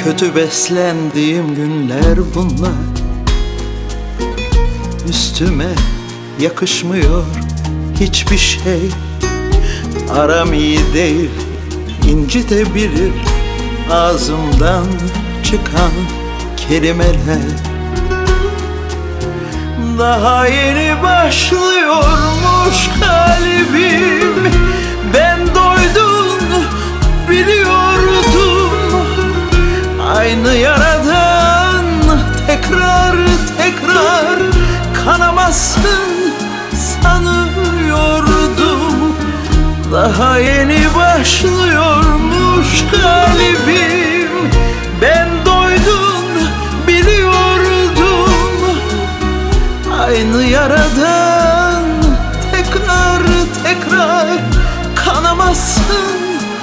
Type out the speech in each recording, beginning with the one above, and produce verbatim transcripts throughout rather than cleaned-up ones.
Kötü beslendiğim günler bunlar. Üstüme yakışmıyor hiçbir şey. Aram iyi değil, incitebilir ağzımdan çıkan kelimeler. Daha yeni başlıyormuş kalbim. Ben doydum biliyordum. Aynı yaradan tekrar tekrar kanamazsın sanıyordum. Daha yeni başlıyormuş kalbim. Ben doydum biliyordum. Aynı yaradan tekrar tekrar kanamazsın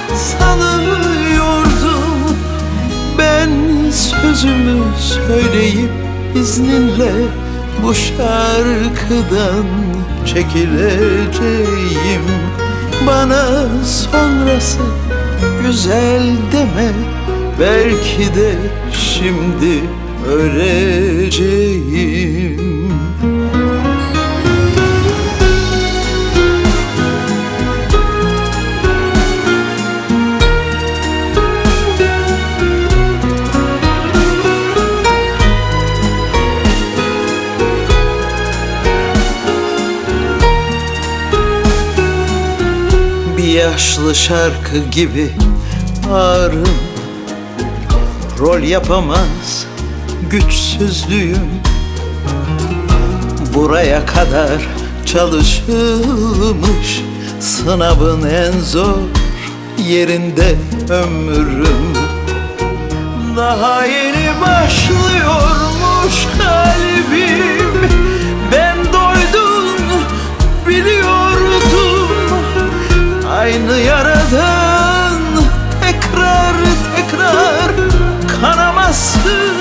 sanıyordum. Ben sözümü söyleyip izninle bu şarkıdan çekileceğim. Bana sonrası güzel deme, belki de şimdi öleceğim. Bir yaşlı şarkı gibi ağrım, rol yapamaz güçsüzlüğüm. Buraya kadar çalışılmış, sınavın en zor yerinde ömrüm. Daha yeni başlıyormuş kalbim. Ben doydum biliyordum. Aynı yaradan tekrar tekrar kanamazsın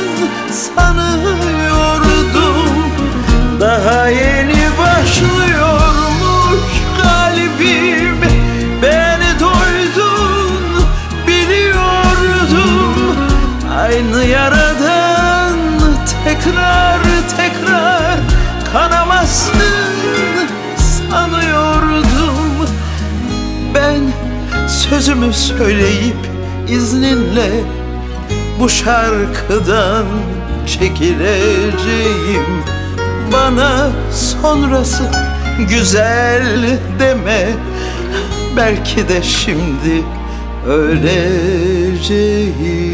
sanıyordum. Daha yeni başlıyormuş kalbim. Beni doydun biliyordum. Aynı yaradan tekrar tekrar kanamazsın sanıyordum. Ben sözümü söyleyip izninle bu şarkıdan çekileceğim. Bana sonrası güzel deme, belki de şimdi öleceğim.